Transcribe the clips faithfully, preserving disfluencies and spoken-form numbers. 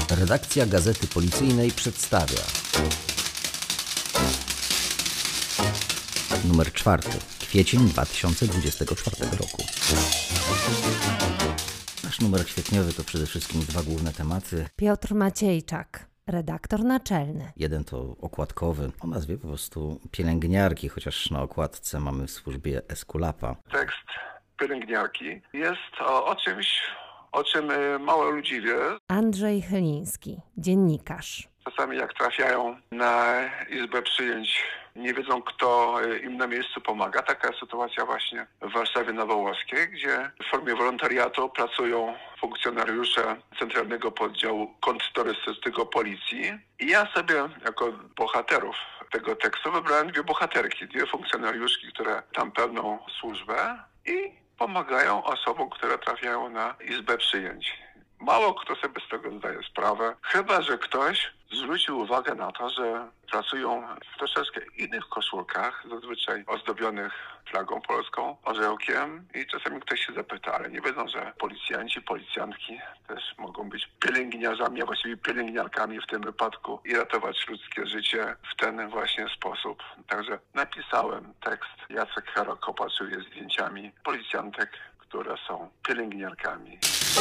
Redakcja Gazety Policyjnej przedstawia numer czwarty, kwiecień dwa tysiące dwudziestego czwartego roku. Nasz numer kwietniowy to przede wszystkim dwa główne tematy. Piotr Maciejczak, redaktor naczelny. Jeden to okładkowy, o nazwie po prostu pielęgniarki, chociaż na okładce mamy w służbie Esculapa. Tekst pielęgniarki jest o, o czymś, o czym mało ludzi wie. Andrzej Chyliński, dziennikarz. Czasami jak trafiają na izbę przyjęć, nie wiedzą, kto im na miejscu pomaga. Taka jest sytuacja właśnie w Warszawie Nowołoskiej, gdzie w formie wolontariatu pracują funkcjonariusze Centralnego Poddziału Kontrterrorystycznego Policji. I ja sobie jako bohaterów tego tekstu wybrałem dwie bohaterki, dwie funkcjonariuszki, które tam pełnią służbę i pomagają osobom, które trafiają na izbę przyjęć. Mało kto sobie z tego zdaje sprawę, chyba że ktoś zwrócił uwagę na to, że pracują w troszeczkę innych koszulkach, zazwyczaj ozdobionych flagą polską, orzełkiem i czasami ktoś się zapyta, ale nie wiedzą, że policjanci, policjantki też mogą być pielęgniarzami, a właściwie pielęgniarkami w tym wypadku i ratować ludzkie życie w ten właśnie sposób. Także napisałem tekst, Jacek Herok opatrzył zdjęciami policjantek, które są pielęgniarkami.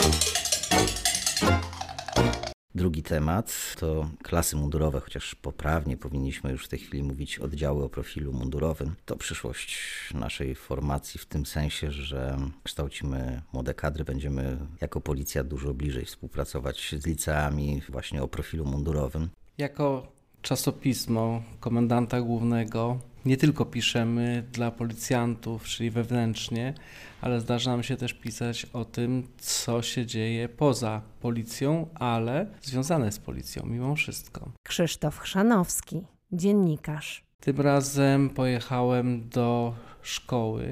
Drugi temat to klasy mundurowe, chociaż poprawnie powinniśmy już w tej chwili mówić oddziały o profilu mundurowym. To przyszłość naszej formacji w tym sensie, że kształcimy młode kadry, będziemy jako policja dużo bliżej współpracować z liceami właśnie o profilu mundurowym. Jako czasopismo komendanta głównego nie tylko piszemy dla policjantów, czyli wewnętrznie, ale zdarza nam się też pisać o tym, co się dzieje poza policją, ale związane z policją mimo wszystko. Krzysztof Chrzanowski, dziennikarz. Tym razem pojechałem do szkoły,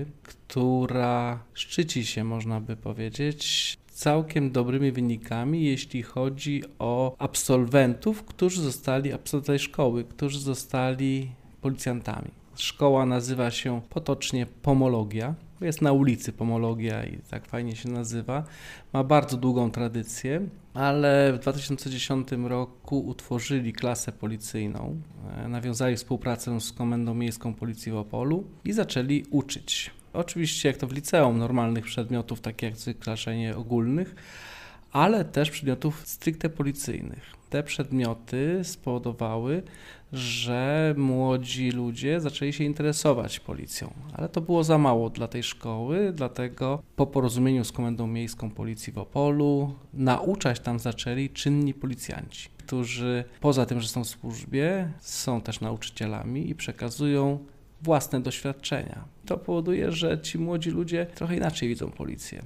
która szczyci się, można by powiedzieć, całkiem dobrymi wynikami, jeśli chodzi o absolwentów, którzy zostali, absolwentów szkoły, którzy zostali policjantami. Szkoła nazywa się potocznie Pomologia. Jest na ulicy Pomologia i tak fajnie się nazywa. Ma bardzo długą tradycję, ale w dwa tysiące dziesiątym roku utworzyli klasę policyjną, nawiązali współpracę z Komendą Miejską Policji w Opolu i zaczęli uczyć. Oczywiście jak to w liceum, normalnych przedmiotów, takich jak wyklaszenie ogólnych, ale też przedmiotów stricte policyjnych. Te przedmioty spowodowały, że młodzi ludzie zaczęli się interesować policją, ale to było za mało dla tej szkoły, dlatego po porozumieniu z Komendą Miejską Policji w Opolu nauczać tam zaczęli czynni policjanci, którzy poza tym, że są w służbie, są też nauczycielami i przekazują własne doświadczenia. To powoduje, że ci młodzi ludzie trochę inaczej widzą policję.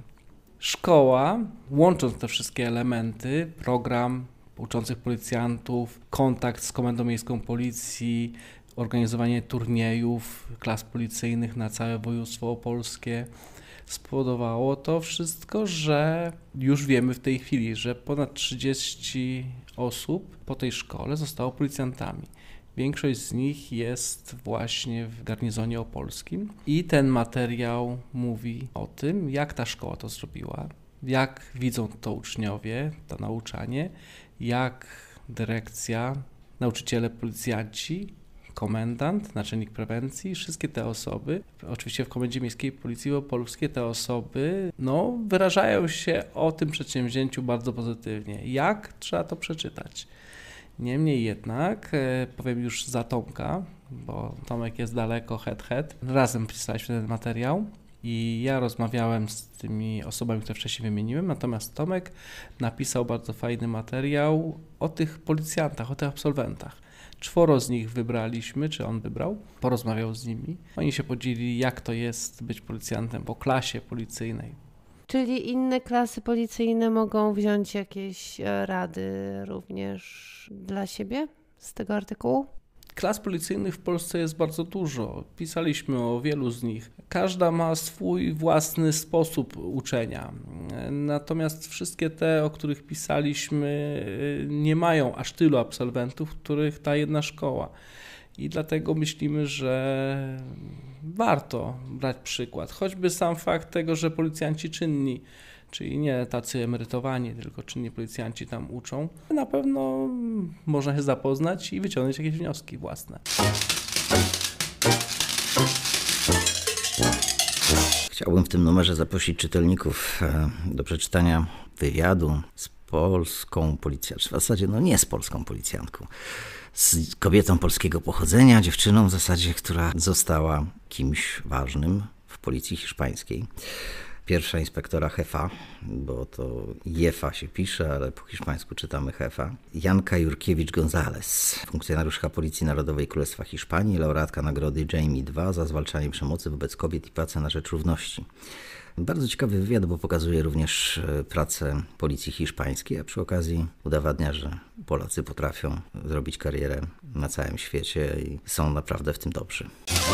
Szkoła, łącząc te wszystkie elementy, program uczących policjantów, kontakt z Komendą Miejską Policji, organizowanie turniejów, klas policyjnych na całe województwo opolskie, spowodowało to wszystko, że już wiemy w tej chwili, że ponad trzydzieści osób po tej szkole zostało policjantami. Większość z nich jest właśnie w garnizonie opolskim i ten materiał mówi o tym, jak ta szkoła to zrobiła, jak widzą to uczniowie, to nauczanie, jak dyrekcja, nauczyciele, policjanci, komendant, naczelnik prewencji, wszystkie te osoby, oczywiście w Komendzie Miejskiej Policji Opolskiej, te osoby no, wyrażają się o tym przedsięwzięciu bardzo pozytywnie. Jak? Trzeba to przeczytać. Niemniej jednak, powiem już za Tomka, bo Tomek jest daleko, het, het. Razem pisaliśmy ten materiał i ja rozmawiałem z tymi osobami, które wcześniej wymieniłem, natomiast Tomek napisał bardzo fajny materiał o tych policjantach, o tych absolwentach. Czworo z nich wybraliśmy, czy on wybrał, porozmawiał z nimi. Oni się podzielili, jak to jest być policjantem po klasie policyjnej. Czyli inne klasy policyjne mogą wziąć jakieś rady również dla siebie z tego artykułu? Klas policyjnych w Polsce jest bardzo dużo. Pisaliśmy o wielu z nich. Każda ma swój własny sposób uczenia. Natomiast wszystkie te, o których pisaliśmy, nie mają aż tylu absolwentów, których ta jedna szkoła. I dlatego myślimy, że warto brać przykład. Choćby sam fakt tego, że policjanci czynni czyli nie tacy emerytowani, tylko czynni policjanci tam uczą. Na pewno można się zapoznać i wyciągnąć jakieś wnioski własne. Chciałbym w tym numerze zaprosić czytelników do przeczytania wywiadu z polską policjantką, w zasadzie no nie z polską policjantką, z kobietą polskiego pochodzenia, dziewczyną w zasadzie, która została kimś ważnym w policji hiszpańskiej. Pierwsza inspektora Jefa, bo to Jefa się pisze, ale po hiszpańsku czytamy Jefa. Janka Jurkiewicz-González, funkcjonariuszka Policji Narodowej Królestwa Hiszpanii, laureatka nagrody Jamie dwa za zwalczanie przemocy wobec kobiet i pracę na rzecz równości. Bardzo ciekawy wywiad, bo pokazuje również pracę policji hiszpańskiej, a przy okazji udowadnia, że Polacy potrafią zrobić karierę na całym świecie i są naprawdę w tym dobrzy.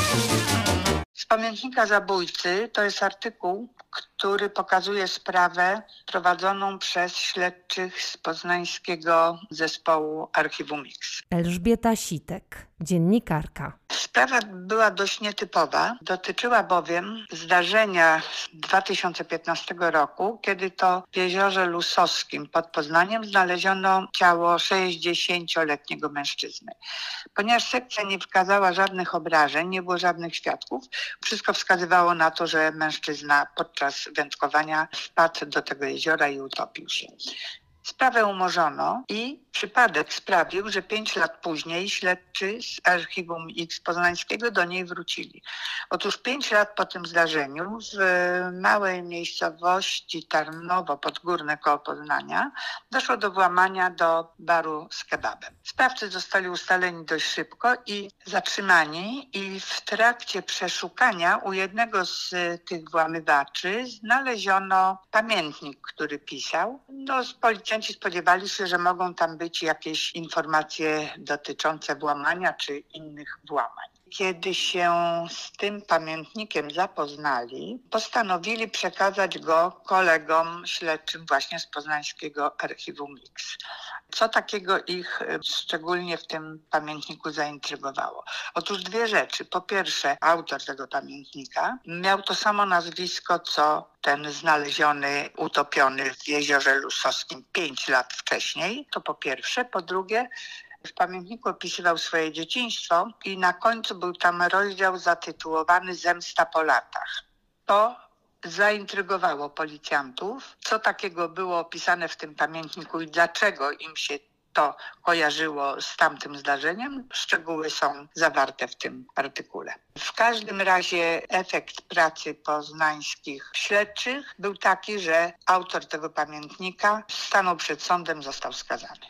Z pamiętnika zabójcy to jest artykuł, który pokazuje sprawę prowadzoną przez śledczych z poznańskiego zespołu Archiwum X. Elżbieta Sitek, dziennikarka. Sprawa była dość nietypowa. Dotyczyła bowiem zdarzenia z dwa tysiące piętnastego roku, kiedy to w jeziorze Lusowskim pod Poznaniem znaleziono ciało sześćdziesięcioletniego mężczyzny. Ponieważ sekcja nie wykazała żadnych obrażeń, nie było żadnych świadków, wszystko wskazywało na to, że mężczyzna podczas wędkowania wpadł do tego jeziora i utopił się. Sprawę umorzono i przypadek sprawił, że pięć lat później śledczy z Archiwum X poznańskiego do niej wrócili. Otóż pięć lat po tym zdarzeniu w małej miejscowości Tarnowo Podgórne koło Poznania doszło do włamania do baru z kebabem. Sprawcy zostali ustaleni dość szybko i zatrzymani i w trakcie przeszukania u jednego z tych włamywaczy znaleziono pamiętnik, który pisał. No, policjanci spodziewali się, że mogą tam być jakieś informacje dotyczące włamania czy innych włamań. Kiedy się z tym pamiętnikiem zapoznali, postanowili przekazać go kolegom śledczym właśnie z poznańskiego Archiwum X. Co takiego ich szczególnie w tym pamiętniku zaintrygowało? Otóż dwie rzeczy. Po pierwsze, autor tego pamiętnika miał to samo nazwisko, co ten znaleziony, utopiony w jeziorze Lusowskim pięć lat wcześniej. To po pierwsze. Po drugie, w pamiętniku opisywał swoje dzieciństwo i na końcu był tam rozdział zatytułowany Zemsta po latach. To zaintrygowało policjantów, co takiego było opisane w tym pamiętniku i dlaczego im się to kojarzyło z tamtym zdarzeniem. Szczegóły są zawarte w tym artykule. W każdym razie efekt pracy poznańskich śledczych był taki, że autor tego pamiętnika stanął przed sądem, został skazany.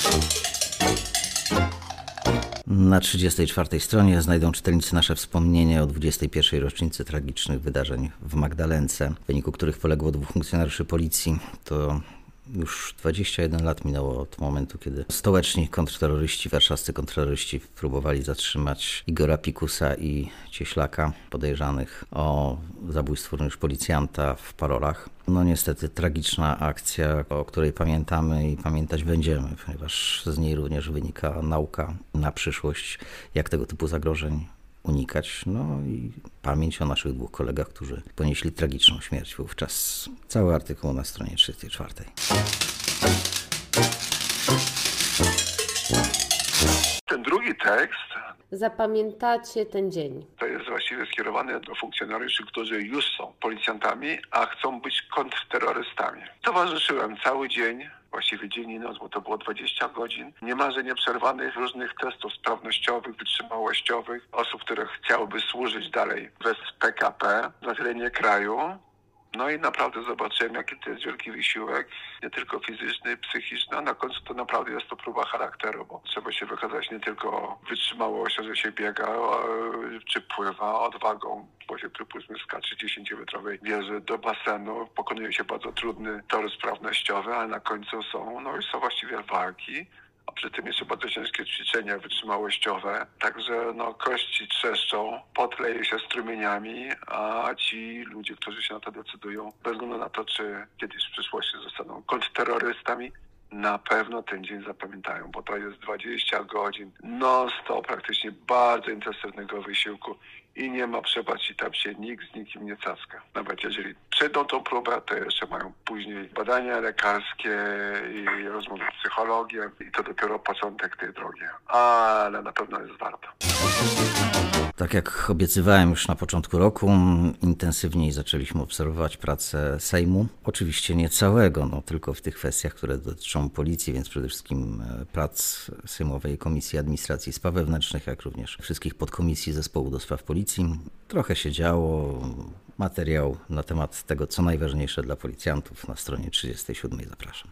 Na trzydziestej czwartej stronie znajdą czytelnicy nasze wspomnienie o dwudziestej pierwszej rocznicy tragicznych wydarzeń w Magdalence, w wyniku których poległo dwóch funkcjonariuszy policji. To już dwadzieścia jeden lat minęło od momentu, kiedy stołeczni kontrterroryści, warszawscy kontrterroryści próbowali zatrzymać Igora Pikusa i Cieślaka, podejrzanych o zabójstwo również policjanta w Parolach. No niestety tragiczna akcja, o której pamiętamy i pamiętać będziemy, ponieważ z niej również wynika nauka na przyszłość, jak tego typu zagrożeń unikać. No i pamięć o naszych dwóch kolegach, którzy ponieśli tragiczną śmierć wówczas. Cały artykuł na stronie trzydziestej czwartej. Ten drugi tekst Zapamiętacie ten dzień. to jest właściwie skierowany do funkcjonariuszy, którzy już są policjantami, a chcą być kontrterrorystami. Towarzyszyłem cały dzień, właściwie dzień i noc, bo to było dwadzieścia godzin, niemalże nieprzerwanych różnych testów sprawnościowych, wytrzymałościowych, osób, które chciałyby służyć dalej bez P K P na terenie kraju. No i naprawdę zobaczyłem, jaki to jest wielki wysiłek, nie tylko fizyczny, psychiczny, a na końcu to naprawdę jest to próba charakteru, bo trzeba się wykazać nie tylko wytrzymałością, że się biega czy pływa, odwagą, bo się przypuśćmy skacze dziesięciometrowej wieży do basenu, pokonuje się bardzo trudny tor sprawnościowy, ale na końcu są, no i są właściwie walki. A przy tym jeszcze bardzo ciężkie ćwiczenia wytrzymałościowe. Także no, kości trzeszczą, pot leje się strumieniami, a ci ludzie, którzy się na to decydują, bez względu na to, czy kiedyś w przyszłości zostaną kontrterrorystami, na pewno ten dzień zapamiętają, bo to jest dwadzieścia godzin non-stop, praktycznie bardzo intensywnego wysiłku i nie ma przepaści, tam się nikt z nikim nie caska. Nawet jeżeli przejdą tą próbę, to jeszcze mają później badania lekarskie i rozmowy z psychologiem i to dopiero początek tej drogi, ale na pewno jest warto. Tak jak obiecywałem już na początku roku, intensywniej zaczęliśmy obserwować pracę Sejmu. Oczywiście nie całego, no tylko w tych kwestiach, które dotyczą policji, więc przede wszystkim prac Sejmowej Komisji Administracji i Spraw Wewnętrznych, jak również wszystkich podkomisji Zespołu do Spraw Policji. Trochę się działo. Materiał na temat tego, co najważniejsze dla policjantów na stronie trzydziestej siódmej zapraszam.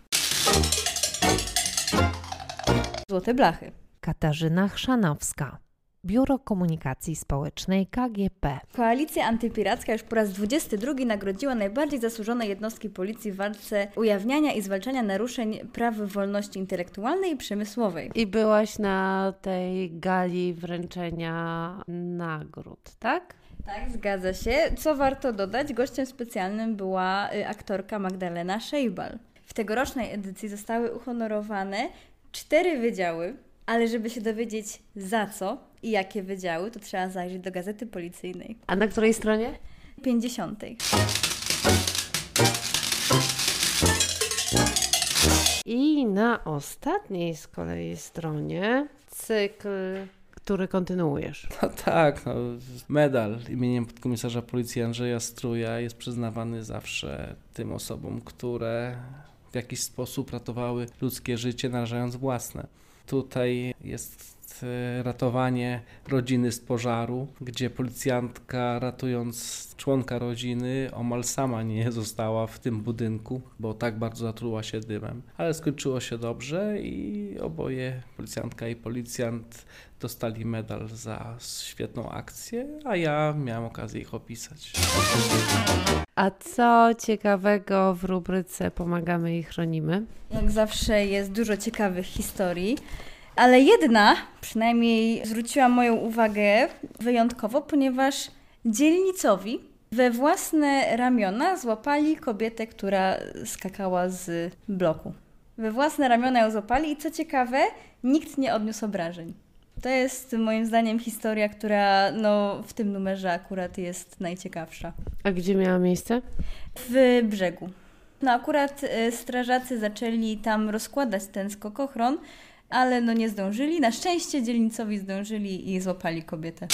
Złote blachy. Katarzyna Chrzanowska. Biuro Komunikacji Społecznej K G P. Koalicja antypiracka już po raz dwudziesty drugi nagrodziła najbardziej zasłużone jednostki policji w walce ujawniania i zwalczania naruszeń praw wolności intelektualnej i przemysłowej. I byłaś na tej gali wręczenia nagród, tak? Tak, zgadza się. Co warto dodać, gościem specjalnym była aktorka Magdalena Szejbal. W tegorocznej edycji zostały uhonorowane cztery wydziały, ale żeby się dowiedzieć za co i jakie wydziały, to trzeba zajrzeć do Gazety Policyjnej. A na której stronie? pięćdziesiątej. I na ostatniej z kolei stronie cykl, który kontynuujesz. No tak, no, medal imieniem podkomisarza policji Andrzeja Struja jest przyznawany zawsze tym osobom, które w jakiś sposób ratowały ludzkie życie, narażając własne. Tutaj jest ratowanie rodziny z pożaru, gdzie policjantka, ratując członka rodziny, omal sama nie została w tym budynku, bo tak bardzo zatruła się dymem. Ale skończyło się dobrze i oboje, policjantka i policjant, dostali medal za świetną akcję, a ja miałem okazję ich opisać. A co ciekawego w rubryce Pomagamy i chronimy? Jak zawsze jest dużo ciekawych historii, ale jedna przynajmniej zwróciła moją uwagę wyjątkowo, ponieważ dzielnicowi we własne ramiona złapali kobietę, która skakała z bloku. We własne ramiona ją złapali i co ciekawe, nikt nie odniósł obrażeń. To jest moim zdaniem historia, która no, w tym numerze akurat jest najciekawsza. A gdzie miała miejsce? W Brzegu. No akurat strażacy zaczęli tam rozkładać ten skokochron, ale no nie zdążyli. Na szczęście dzielnicowi zdążyli i złapali kobietę.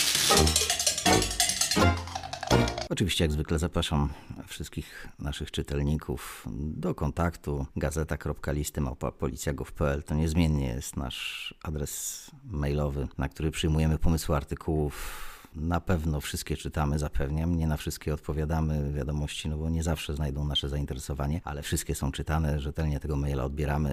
Oczywiście jak zwykle zapraszam wszystkich naszych czytelników do kontaktu gazeta kropka listy małpa policja kropka gov kropka p l. To niezmiennie jest nasz adres mailowy, na który przyjmujemy pomysły artykułów. Na pewno wszystkie czytamy, zapewniam. Nie na wszystkie odpowiadamy wiadomości, no bo nie zawsze znajdą nasze zainteresowanie, ale wszystkie są czytane, rzetelnie tego maila odbieramy.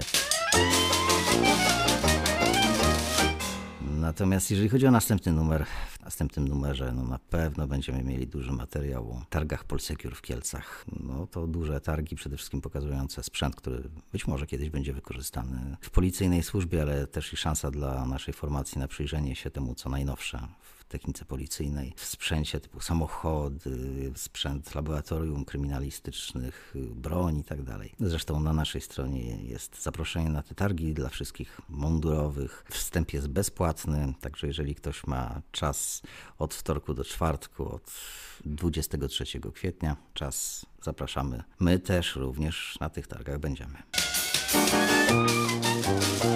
Natomiast jeżeli chodzi o następny numer, w następnym numerze no na pewno będziemy mieli duży materiał o targach Polsecure w Kielcach. No to duże targi, przede wszystkim pokazujące sprzęt, który być może kiedyś będzie wykorzystany w policyjnej służbie, ale też i szansa dla naszej formacji na przyjrzenie się temu, co najnowsze w technice policyjnej, w sprzęcie typu samochody, sprzęt laboratorium kryminalistycznych, broń i tak dalej. Zresztą na naszej stronie jest zaproszenie na te targi dla wszystkich mundurowych. Wstęp jest bezpłatny, także jeżeli ktoś ma czas od wtorku do czwartku, od dwudziestego trzeciego kwietnia, czas zapraszamy. My też również na tych targach będziemy.